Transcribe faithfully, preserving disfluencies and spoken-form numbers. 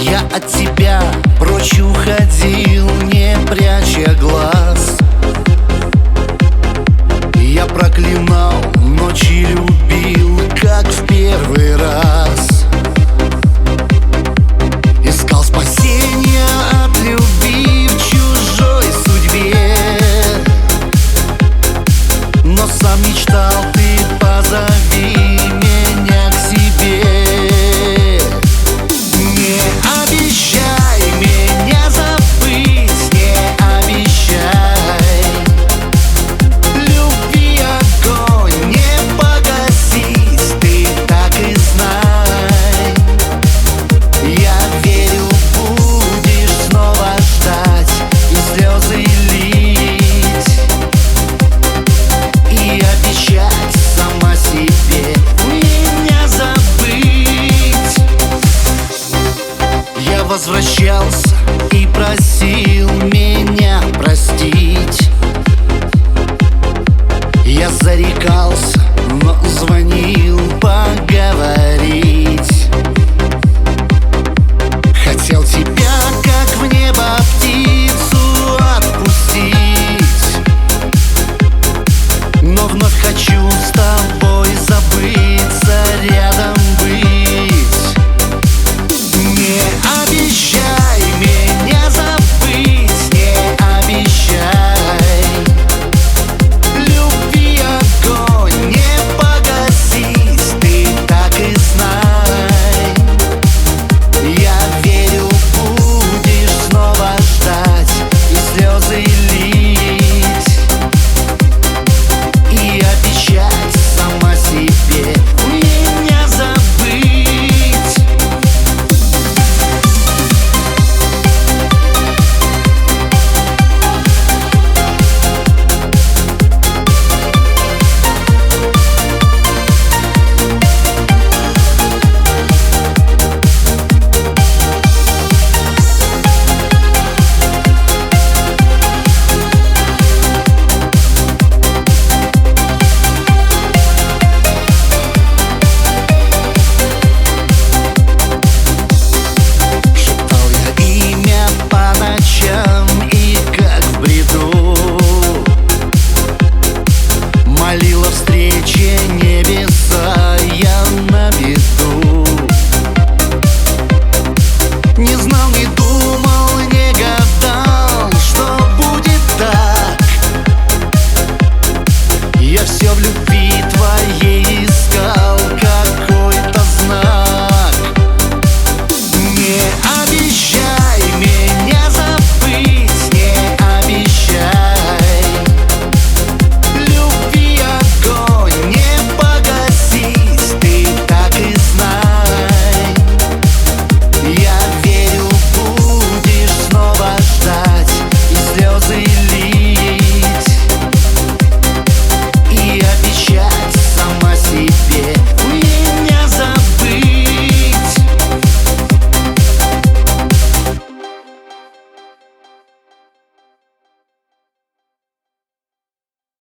Я от тебя прочь уходил, не пряча глаз. Я проклинал, ночи любил, как в первый раз. Искал спасения от любви в чужой судьбе, но сам мечтал, ты позови меня к себе. Не обещай меня забыть, не обещай. Любви огонь не погасить, ты так и знай. Я верю, будешь снова ждать и слезы лить, и обещать сама себе меня забыть. Я возвращался и просил меня простить. Я зарекался, но звонил поговорить.